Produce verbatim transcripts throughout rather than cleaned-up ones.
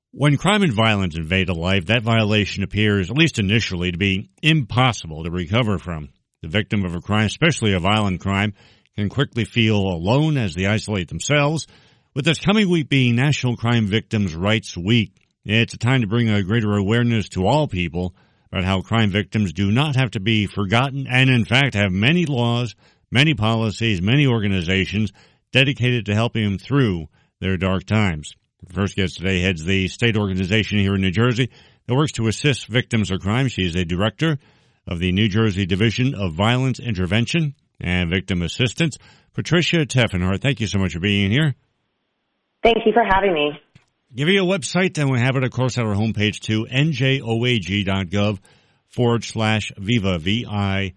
When crime and violence invade a life, that violation appears, at least initially, to be impossible to recover from. The victim of a crime, especially a violent crime, can quickly feel alone as they isolate themselves. With this coming week being National Crime Victims' Rights Week, it's a time to bring a greater awareness to all people about how crime victims do not have to be forgotten and, in fact, have many laws, many policies, many organizations dedicated to helping them through their dark times. The first guest today heads the state organization here in New Jersey that works to assist victims of crime. She is a director of the New Jersey Division of Violence Intervention and Victim Assistance. Patricia Teffenhart, thank you so much for being here. Thank you for having me. Give you a website, and we have it, of course, at our homepage, too, N J O A G dot gov forward slash Viva, V I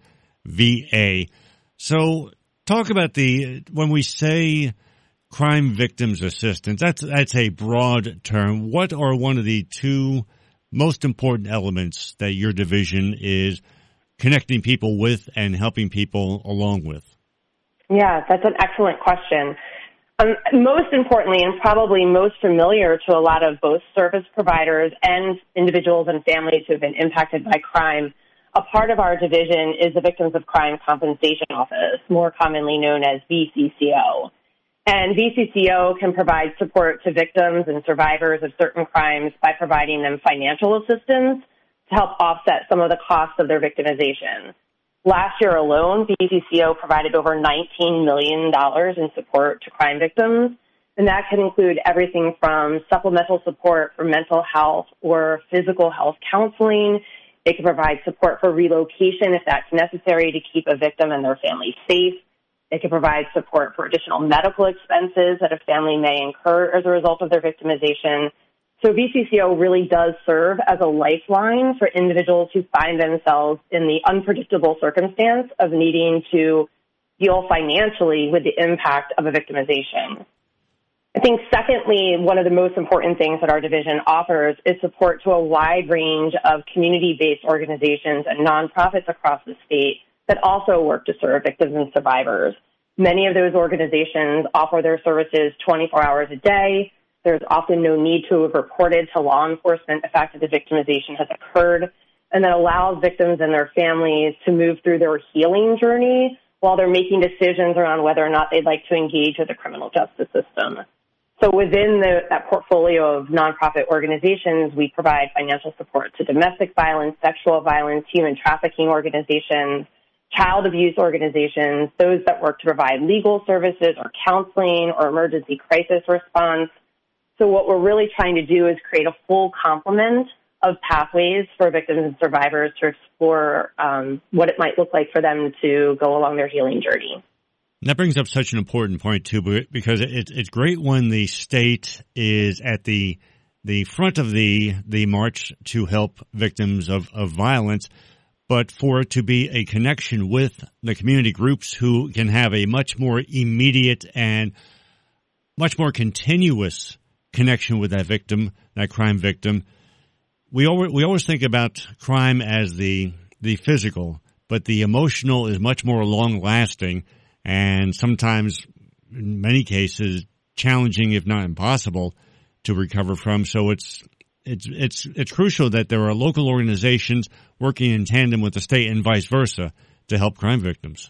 V A. So talk about the, when we say crime victims assistance, that's, that's a broad term. What are one of the two most important elements that your division is connecting people with and helping people along with? Yeah, that's an excellent question. Um, most importantly, and probably most familiar to a lot of both service providers and individuals and families who have been impacted by crime, a part of our division is the Victims of Crime Compensation Office, more commonly known as V C C O. And V C C O can provide support to victims and survivors of certain crimes by providing them financial assistance to help offset some of the costs of their victimization. Last year alone, V C C O provided over nineteen million dollars in support to crime victims, and that can include everything from supplemental support for mental health or physical health counseling. It can provide support for relocation if that's necessary to keep a victim and their family safe. It can provide support for additional medical expenses that a family may incur as a result of their victimization. So V C C O really does serve as a lifeline for individuals who find themselves in the unpredictable circumstance of needing to deal financially with the impact of a victimization. I think, secondly, one of the most important things that our division offers is support to a wide range of community-based organizations and nonprofits across the state that also work to serve victims and survivors. Many of those organizations offer their services twenty-four hours a day. There's often no need to have reported to law enforcement the fact that the victimization has occurred, and that allows victims and their families to move through their healing journey while they're making decisions around whether or not they'd like to engage with the criminal justice system. So within the, that portfolio of nonprofit organizations, we provide financial support to domestic violence, sexual violence, human trafficking organizations, child abuse organizations, those that work to provide legal services or counseling or emergency crisis response. So what we're really trying to do is create a full complement of pathways for victims and survivors to explore um, what it might look like for them to go along their healing journey. That brings up such an important point, too, because it, it's great when the state is at the the front of the the march to help victims of, of violence, but for it to be a connection with the community groups who can have a much more immediate and much more continuous connection with that victim, that crime victim. We always, we always think about crime as the the physical, but the emotional is much more long-lasting and sometimes, in many cases, challenging, if not impossible, to recover from. So it's it's it's it's crucial that there are local organizations working in tandem with the state and vice versa to help crime victims.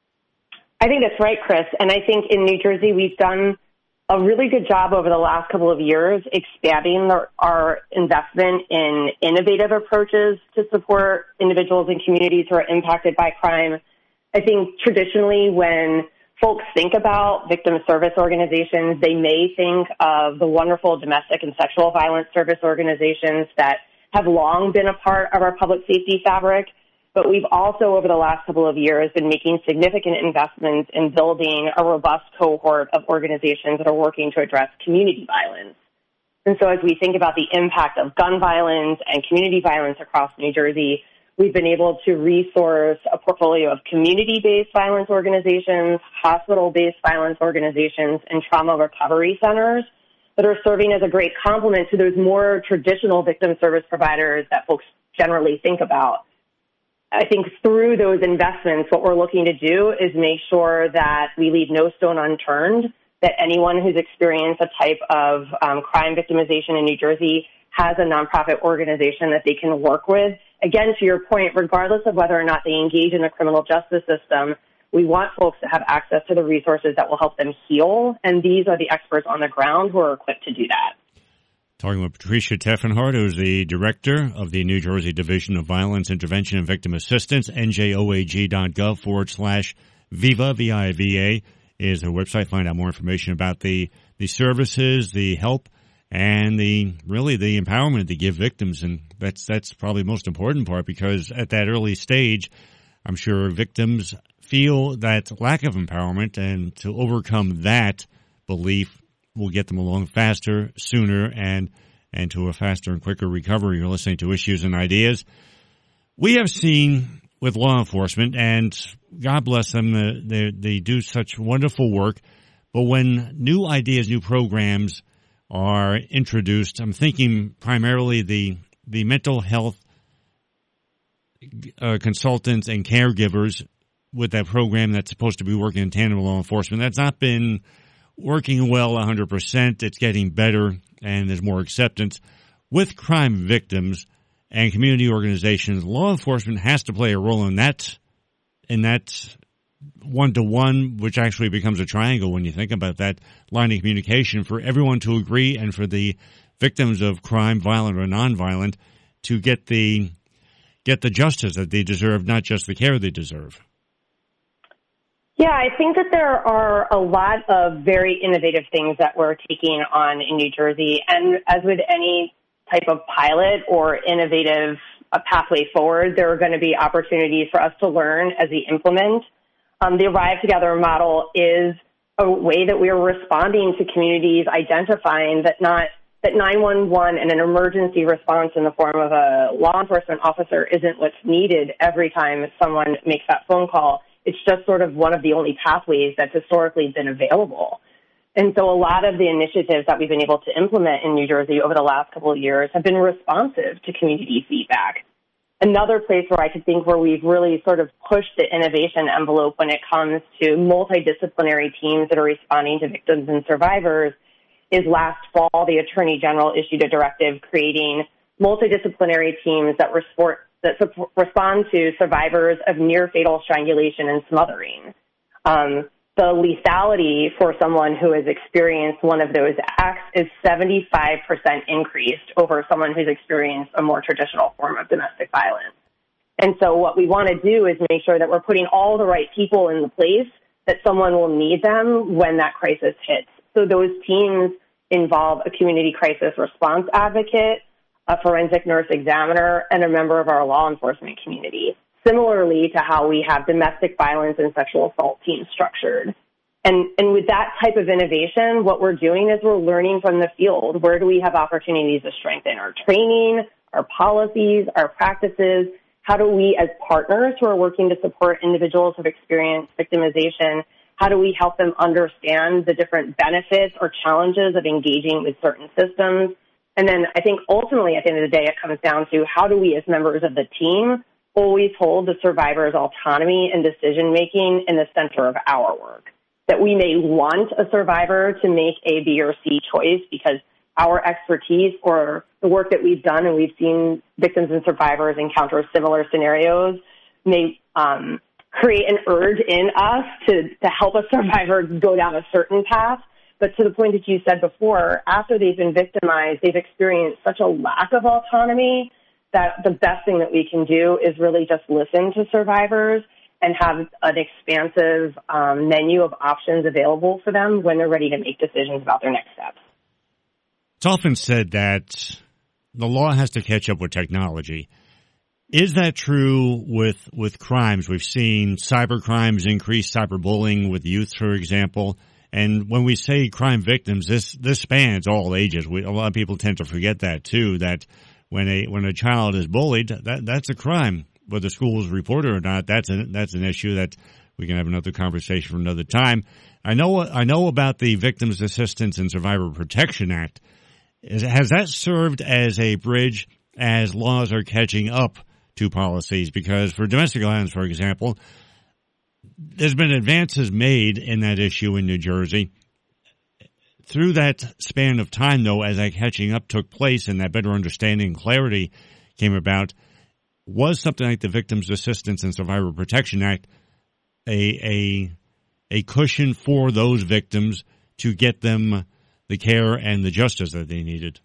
I think that's right, Chris. And I think in New Jersey we've done a really good job over the last couple of years expanding the, our investment in innovative approaches to support individuals and communities who are impacted by crime. I think traditionally when folks think about victim service organizations, they may think of the wonderful domestic and sexual violence service organizations that have long been a part of our public safety fabric. But we've also, over the last couple of years, been making significant investments in building a robust cohort of organizations that are working to address community violence. And so as we think about the impact of gun violence and community violence across New Jersey, we've been able to resource a portfolio of community-based violence organizations, hospital-based violence organizations, and trauma recovery centers that are serving as a great complement to those more traditional victim service providers that folks generally think about. I think through those investments, what we're looking to do is make sure that we leave no stone unturned that anyone who's experienced a type of um, crime victimization in New Jersey has a nonprofit organization that they can work with. Again, to your point, regardless of whether or not they engage in the criminal justice system, we want folks to have access to the resources that will help them heal, and these are the experts on the ground who are equipped to do that. Talking with Patricia Teffenhart, who is the director of the New Jersey Division of Violence Intervention and Victim Assistance. N J O A G dot gov forward slash VIVA, V I V A, is her website. Find out more information about the, the services, the help, and the really the empowerment to give victims. And that's that's probably the most important part, because at that early stage, I'm sure victims feel that lack of empowerment, and to overcome that belief will get them along faster, sooner, and and to a faster and quicker recovery. You're listening to Issues and Ideas. We have seen with law enforcement, and God bless them, uh, they, they do such wonderful work, but when new ideas, new programs are introduced, I'm thinking primarily the the mental health uh, consultants and caregivers with that program that's supposed to be working in tandem with law enforcement. That's not been working well one hundred percent. It's getting better, and there's more acceptance. With crime victims and community organizations, law enforcement has to play a role in that, in that one-to-one, which actually becomes a triangle when you think about that line of communication, for everyone to agree and for the victims of crime, violent or nonviolent, to get the get the justice that they deserve, not just the care they deserve. Yeah, I think that there are a lot of very innovative things that we're taking on in New Jersey. And as with any type of pilot or innovative uh, pathway forward, there are going to be opportunities for us to learn as we implement. Um, the Arrive Together model is a way that we are responding to communities identifying that not that nine one one and an emergency response in the form of a law enforcement officer isn't what's needed every time someone makes that phone call. It's just sort of one of the only pathways that's historically been available. And so a lot of the initiatives that we've been able to implement in New Jersey over the last couple of years have been responsive to community feedback. Another place where I could think where we've really sort of pushed the innovation envelope when it comes to multidisciplinary teams that are responding to victims and survivors is last fall, the Attorney General issued a directive creating multidisciplinary teams that respond that support, respond to survivors of near-fatal strangulation and smothering. Um, the lethality for someone who has experienced one of those acts is seventy-five percent increased over someone who's experienced a more traditional form of domestic violence. And so what we want to do is make sure that we're putting all the right people in the place that someone will need them when that crisis hits. So those teams involve a community crisis response advocate, a forensic nurse examiner, and a member of our law enforcement community, similarly to how we have domestic violence and sexual assault teams structured. And, and with that type of innovation, what we're doing is we're learning from the field. Where do we have opportunities to strengthen our training, our policies, our practices? How do we, as partners who are working to support individuals who have experienced victimization, how do we help them understand the different benefits or challenges of engaging with certain systems? And then I think ultimately at the end of the day, it comes down to how do we as members of the team always hold the survivor's autonomy and decision-making in the center of our work. That we may want a survivor to make A, B, or C choice because our expertise or the work that we've done and we've seen victims and survivors encounter similar scenarios may um, create an urge in us to, to help a survivor go down a certain path. But to the point that you said before, after they've been victimized, they've experienced such a lack of autonomy that the best thing that we can do is really just listen to survivors and have an expansive um, menu of options available for them when they're ready to make decisions about their next steps. It's often said that the law has to catch up with technology. Is that true with, with crimes? We've seen cyber crimes increase, cyberbullying with youth, for example. And when we say crime victims, this, this spans all ages. We, a lot of people tend to forget that too, that when a, when a child is bullied, that, that's a crime. Whether schools report it or not, that's an, that's an issue that we can have another conversation for another time. I know, I know about the Victims Assistance and Survivor Protection Act. Is, has that served as a bridge as laws are catching up to policies? Because for domestic violence, for example, there's been advances made in that issue in New Jersey. through that span of time, though, as that catching up took place and that better understanding and clarity came about, was something like the Victims Assistance and Survivor Protection Act a a a cushion for those victims to get them the care and the justice that they needed?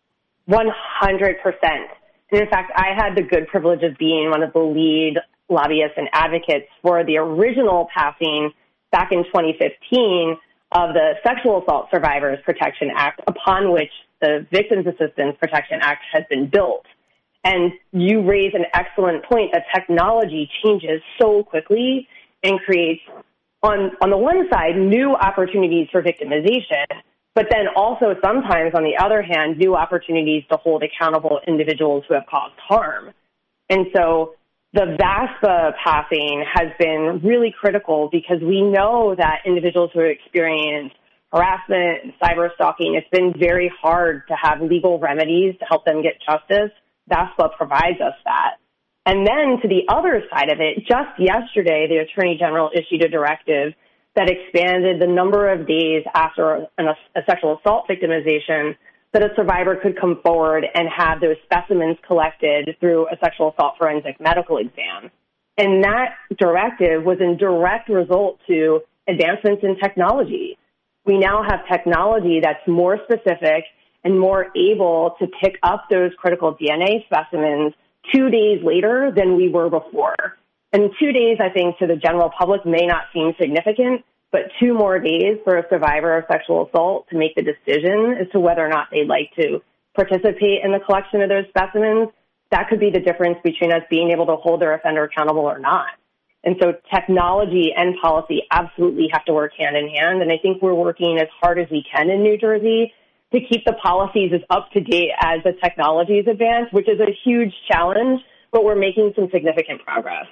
one hundred percent. And in fact, I had the good privilege of being one of the lead lobbyists and advocates for the original passing back in twenty fifteen of the Sexual Assault Survivors Protection Act, upon which the Victims Assistance Protection Act has been built. And you raise an excellent point that technology changes so quickly and creates, on, on the one side, new opportunities for victimization, but then also sometimes, on the other hand, new opportunities to hold accountable individuals who have caused harm. And so the VASPA passing has been really critical because we know that individuals who experience harassment and cyber stalking, it's been very hard to have legal remedies to help them get justice. VASPA provides us that. And then to the other side of it, just yesterday, the Attorney General issued a directive that expanded the number of days after an, a sexual assault victimization that a survivor could come forward and have those specimens collected through a sexual assault forensic medical exam. And that directive was in direct result to advancements in technology. We now have technology that's more specific and more able to pick up those critical D N A specimens two days later than we were before. And two days, I think, to the general public may not seem significant, but two more days for a survivor of sexual assault to make the decision as to whether or not they'd like to participate in the collection of those specimens, that could be the difference between us being able to hold their offender accountable or not. And so technology and policy absolutely have to work hand in hand. And I think we're working as hard as we can in New Jersey to keep the policies as up to date as the technologies advance, which is a huge challenge, but we're making some significant progress.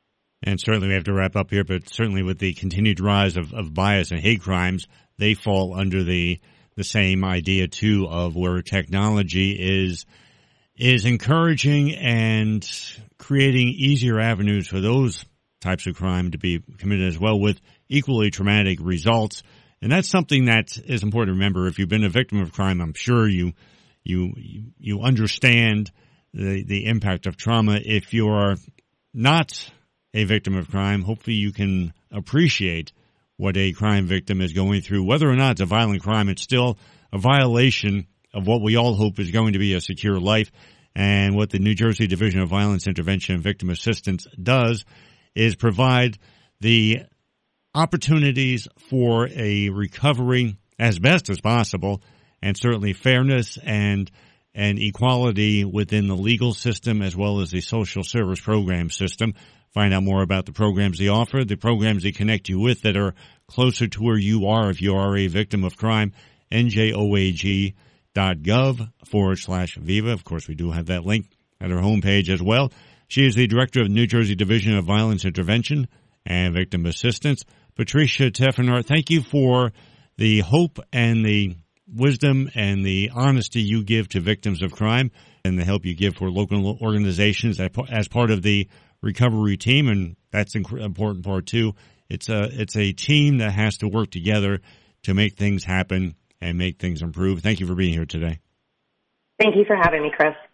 And certainly we have to wrap up here, but certainly with the continued rise of, of bias and hate crimes, they fall under the the same idea, too, of where technology is is encouraging and creating easier avenues for those types of crime to be committed as well, with equally traumatic results. And that's something that is important to remember. If you've been a victim of crime, I'm sure you you you understand the the impact of trauma. If you're not a victim of crime, hopefully you can appreciate what a crime victim is going through. Whether or not it's a violent crime, it's still a violation of what we all hope is going to be a secure life. And what the New Jersey Division of Violence Intervention and Victim Assistance does is provide the opportunities for a recovery as best as possible, and certainly fairness and and equality within the legal system as well as the social service program system. Find out more about the programs they offer, the programs they connect you with that are closer to where you are if you are a victim of crime. N J O A G dot gov forward slash Viva. Of course, we do have that link at our homepage as well. She is the director of New Jersey Division of Violence Intervention and Victim Assistance. Patricia Tefenaar, thank you for the hope and the wisdom and the honesty you give to victims of crime and the help you give for local organizations as part of the recovery team. And that's an important part too. It's a, it's a team that has to work together to make things happen and make things improve. Thank you for being here today. Thank you for having me, Chris.